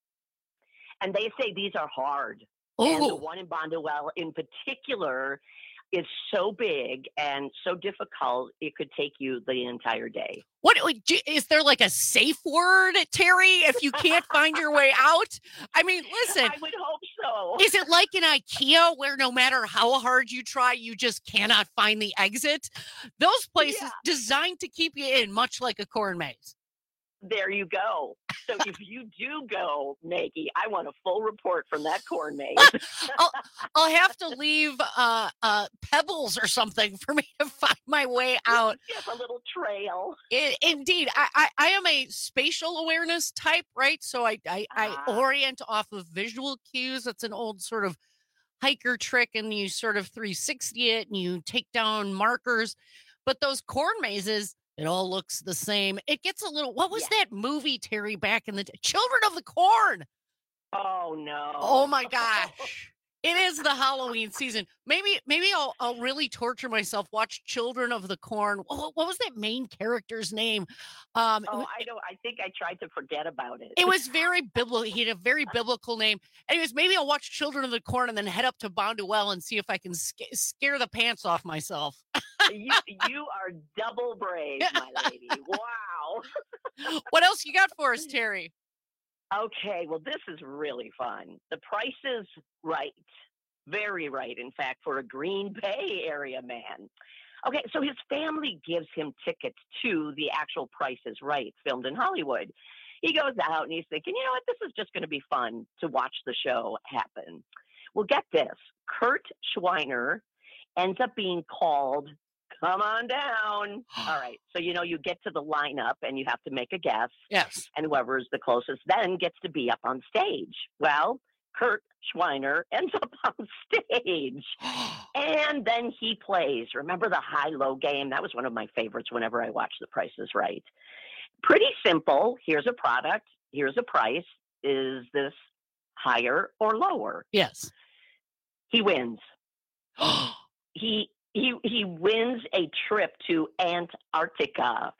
And they say these are hard. Ooh. And the one in Bonduelle in particular is so big and so difficult, it could take you the entire day. What is there like a safe word, Terry, if you can't find your way out? I mean, listen. I would hope so. Is it like in IKEA where no matter how hard you try, you just cannot find the exit? Those places designed to keep you in, much like a corn maze. There you go. So if you do go, Maggie, I want a full report from that corn maze. I'll have to leave pebbles or something for me to find my way out. Just a little trail. Indeed. I am a spatial awareness type, right? So I orient off of visual cues. That's an old sort of hiker trick, and you sort of 360 it and you take down markers. But those corn mazes, it all looks the same. It gets a little, what was that movie, Terry, back in the day? Children of the Corn. Oh, no. Oh, my gosh. It is the Halloween season. Maybe I'll really torture myself, watch Children of the Corn. What was that main character's name? I know. I think I tried to forget about it. It was very biblical. He had a very biblical name. Anyways, maybe I'll watch Children of the Corn and then head up to Bonduelle and see if I can scare the pants off myself. You are double brave, my lady. Wow. What else you got for us, Terry? Okay, well, this is really fun. The price is right. Very right, in fact, for a Green Bay area man. Okay, so his family gives him tickets to the actual Price is Right, filmed in Hollywood. He goes out and he's thinking, you know what, this is just going to be fun to watch the show happen. Well, get this. Kurt Schweiner ends up being called, come on down. All right. So, you get to the lineup and you have to make a guess. Yes. And whoever's the closest then gets to be up on stage. Well, Kurt Schweiner ends up on stage. And then he plays. Remember the high-low game? That was one of my favorites whenever I watch The Price is Right. Pretty simple. Here's a product. Here's a price. Is this higher or lower? Yes. He wins. He wins a trip to Antarctica.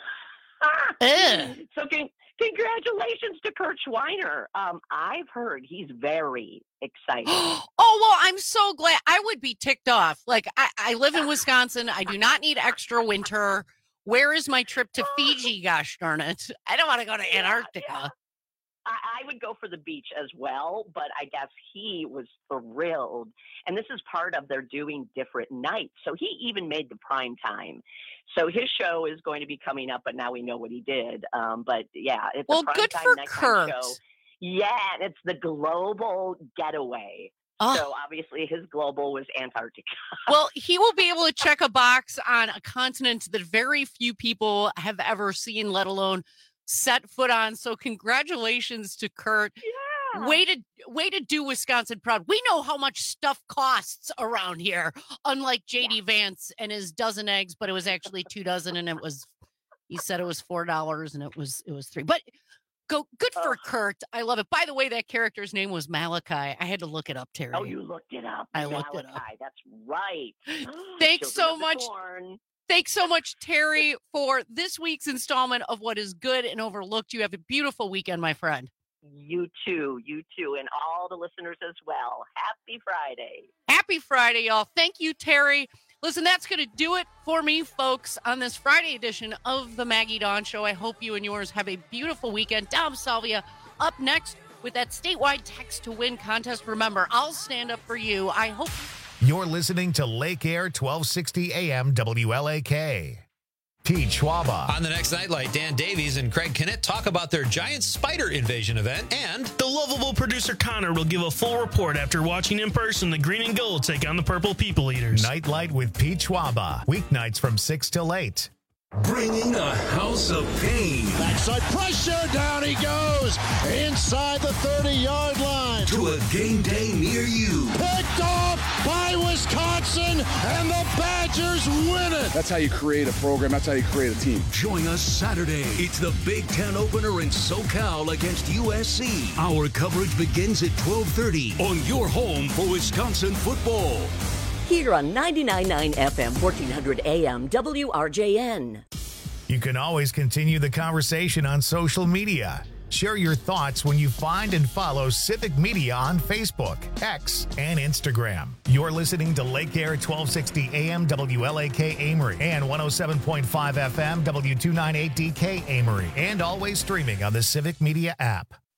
So congratulations to Kurt Schweiner. I've heard he's very excited. Oh, well, I'm so glad. I would be ticked off. Like, I live in Wisconsin. I do not need extra winter. Where is my trip to Fiji? Gosh darn it. I don't want to go to Antarctica. Yeah. I would go for the beach as well, but I guess he was thrilled. And this is part of their doing different nights. So he even made the prime time. So his show is going to be coming up, but now we know what he did. But yeah, it's a prime good time for nighttime Kurt. show. Yeah, it's the Global Getaway. Oh. So obviously his global was Antarctica. Well, he will be able to check a box on a continent that very few people have ever seen, let alone set foot on. So congratulations to Kurt. Yeah. Way to do Wisconsin proud. We know how much stuff costs around here, unlike JD Vance and his dozen eggs, but it was actually 2 dozen, and he said it was $4 and it was $3. But good for Kurt. I love it. By the way, that character's name was Malachi. I had to look it up, Terry. Oh, you looked it up. I looked it up. That's right. Thanks so much. Thanks so much, Terry, for this week's installment of What is Good and Overlooked. You have a beautiful weekend, my friend. You too, and all the listeners as well. Happy Friday. Happy Friday, y'all. Thank you, Terry. Listen, that's going to do it for me, folks, on this Friday edition of the Maggie Dawn Show. I hope you and yours have a beautiful weekend. Dom Salvia up next with that statewide text to win contest. Remember, I'll stand up for you. I hope... You're listening to Lake Air 1260 AM WLAK. Pete Schwaba. On the next Nightlight, Dan Davies and Craig Kennett talk about their giant spider invasion event, and the lovable producer Connor will give a full report after watching in person the Green and Gold take on the Purple People Eaters. Nightlight with Pete Schwaba. Weeknights from 6 till 8 Bringing a house of pain. Backside pressure, down he goes. Inside the 30-yard line. To a game day near you. Picked off by Wisconsin, and the Badgers win it. That's how you create a program. That's how you create a team. Join us Saturday. It's the Big Ten opener in SoCal against USC. Our coverage begins at 12:30 on your home for Wisconsin football. Here on 99.9 FM, 1400 AM, WRJN. You can always continue the conversation on social media. Share your thoughts when you find and follow Civic Media on Facebook, X, and Instagram. You're listening to Lake Air 1260 AM WLAK Amory and 107.5 FM W298DK Amory, and always streaming on the Civic Media app.